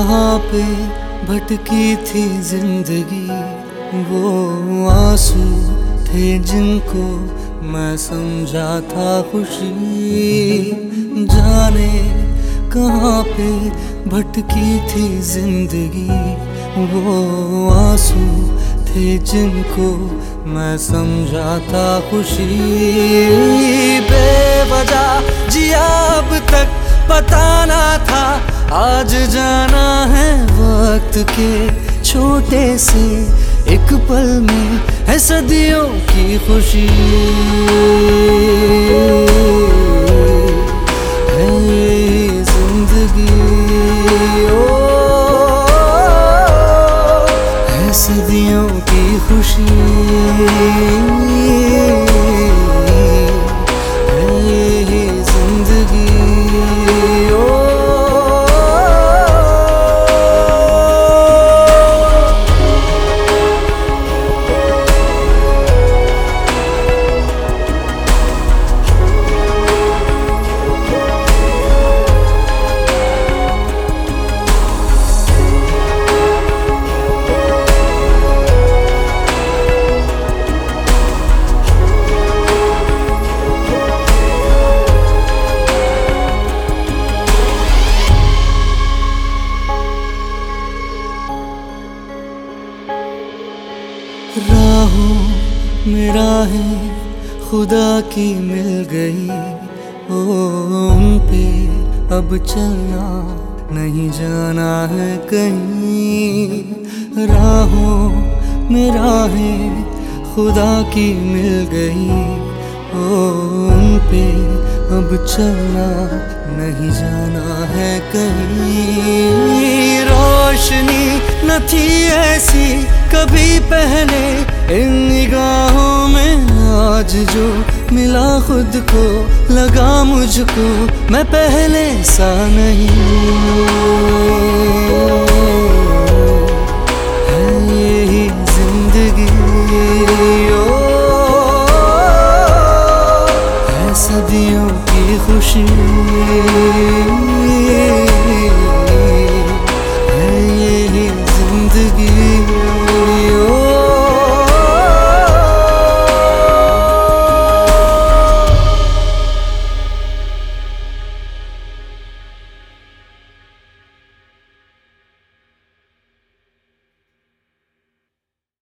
कहाँ पे भटकी थी जिंदगी, वो आंसू थे जिनको मैं समझा था खुशी। जाने कहाँ पे भटकी थी जिंदगी, वो आंसू थे जिनको मैं समझा था खुशी। बेवजह जिया अब तक पता ना था, आज जाना है वक्त के छोटे से एक पल में है सदियों की खुशी। है जिंदगी ओ है सदियों की खुशी। राहों में राहें खुदा की मिल गई, ओ उन पे अब चलना नहीं जाना है कहीं। राहों में राहें खुदा की मिल गई, ओ उन पे अब चलना नहीं जाना है कहीं। रोशनी न थी ऐसी कभी पहले इन निगाहों में, आज जो मिला खुद को लगा मुझको मैं पहले सा नहीं।